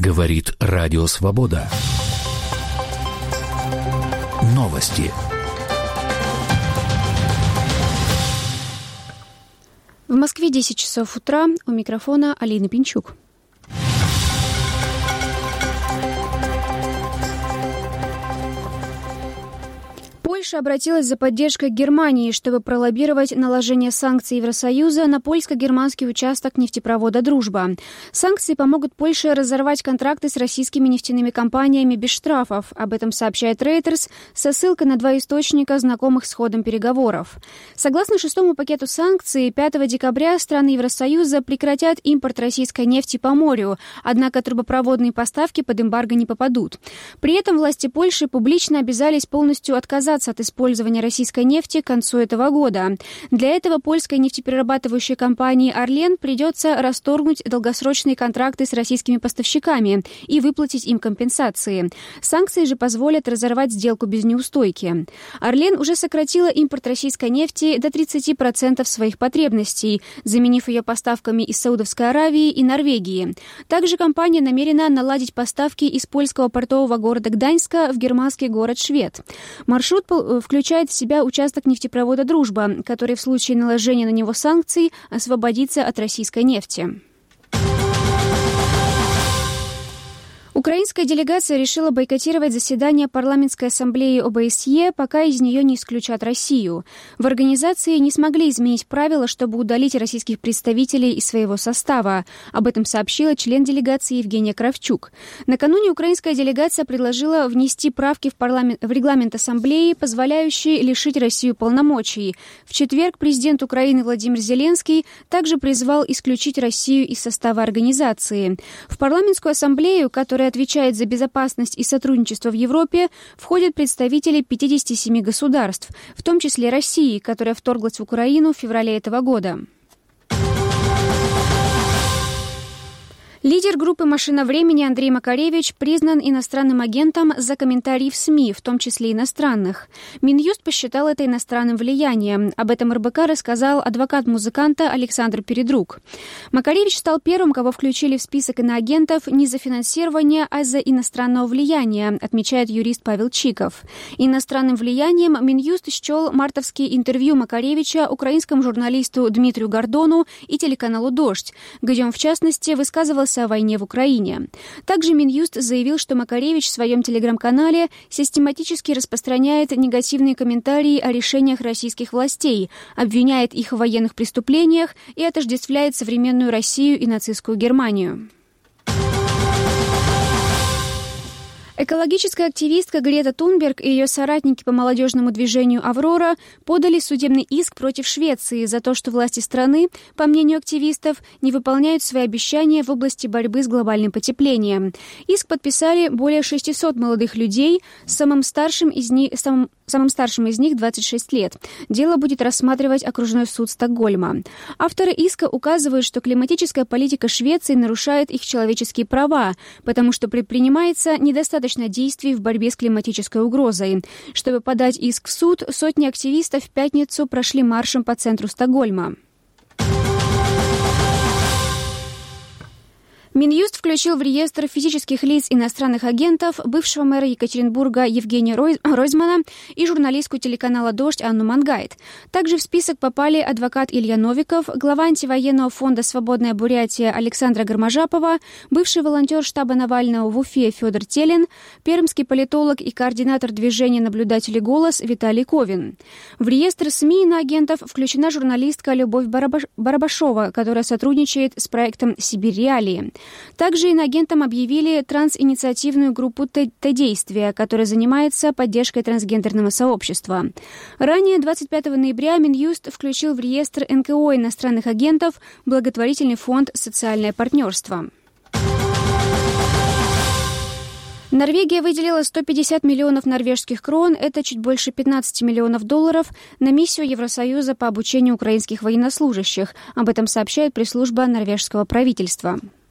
Говорит Радио Свобода. Новости. В Москве 10 часов утра. У микрофона Алина Пинчук. Польша обратилась за поддержкой к Германии, чтобы пролоббировать наложение санкций Евросоюза на польско-германский участок нефтепровода «Дружба». Санкции помогут Польше разорвать контракты с российскими нефтяными компаниями без штрафов. Об этом сообщает Reuters со ссылкой на 2 источника, знакомых с ходом переговоров. Согласно 6-му пакету санкций, 5 декабря страны Евросоюза прекратят импорт российской нефти по морю, однако трубопроводные поставки под эмбарго не попадут. При этом власти Польши публично обязались полностью отказаться от использования российской нефти к концу этого года. Для этого польской нефтеперерабатывающей компании «Орлен» придется расторгнуть долгосрочные контракты с российскими поставщиками и выплатить им компенсации. Санкции же позволят разорвать сделку без неустойки. «Орлен» уже сократила импорт российской нефти до 30% своих потребностей, заменив ее поставками из Саудовской Аравии и Норвегии. Также компания намерена наладить поставки из польского портового города Гданьска в германский город Швед. Маршрут включает в себя участок нефтепровода «Дружба», который в случае наложения на него санкций освободится от российской нефти. Украинская делегация решила бойкотировать заседание парламентской ассамблеи ОБСЕ, пока из нее не исключат Россию. В организации не смогли изменить правила, чтобы удалить российских представителей из своего состава. Об этом сообщила член делегации Евгения Кравчук. Накануне украинская делегация предложила внести правки в регламент ассамблеи, позволяющие лишить Россию полномочий. В четверг президент Украины Владимир Зеленский также призвал исключить Россию из состава организации. В парламентскую ассамблею, которая отвечает за безопасность и сотрудничество в Европе, входят представители 57 государств, в том числе России, которая вторглась в Украину в феврале этого года. Лидер группы «Машина времени» Андрей Макаревич признан иностранным агентом за комментарии в СМИ, в том числе иностранных. Минюст посчитал это иностранным влиянием. Об этом РБК рассказал адвокат музыканта Александр Передрук. Макаревич стал первым, кого включили в список иноагентов не за финансирование, а за иностранного влияния, отмечает юрист Павел Чиков. Иностранным влиянием Минюст счел мартовские интервью Макаревича украинскому журналисту Дмитрию Гордону и телеканалу «Дождь», где он, в частности, высказывался о войне в Украине. Также Минюст заявил, что Макаревич в своем телеграм-канале систематически распространяет негативные комментарии о решениях российских властей, обвиняет их в военных преступлениях и отождествляет современную Россию и нацистскую Германию. Экологическая активистка Грета Тунберг и ее соратники по молодежному движению «Аврора» подали судебный иск против Швеции за то, что власти страны, по мнению активистов, не выполняют свои обещания в области борьбы с глобальным потеплением. Иск подписали более 600 молодых людей, самым старшим из них 26 лет. Дело будет рассматривать окружной суд Стокгольма. Авторы иска указывают, что климатическая политика Швеции нарушает их человеческие права, потому что предпринимается недостаточно действий в борьбе с климатической угрозой. Чтобы подать иск в суд, сотни активистов в пятницу прошли маршем по центру Стокгольма. Минюст включил в реестр физических лиц иностранных агентов бывшего мэра Екатеринбурга Евгения Ройзмана и журналистку телеканала «Дождь» Анну Мангайт. Также в список попали адвокат Илья Новиков, глава антивоенного фонда «Свободная Бурятия» Александра Гарможапова, бывший волонтер штаба Навального в Уфе Федор Телин, пермский политолог и координатор движения «Наблюдатели Голос» Виталий Ковин. В реестр СМИ иноагентов включена журналистка Любовь Барабашова, которая сотрудничает с проектом «Сибирь Реалии». Также иноагентом объявили трансинициативную группу «Т-действия», которая занимается поддержкой трансгендерного сообщества. Ранее, 25 ноября, Минюст включил в реестр НКО иностранных агентов благотворительный фонд «Социальное партнерство». Норвегия выделила 150 миллионов норвежских крон, это чуть больше 15 миллионов долларов, на миссию Евросоюза по обучению украинских военнослужащих. Об этом сообщает пресс-служба норвежского правительства.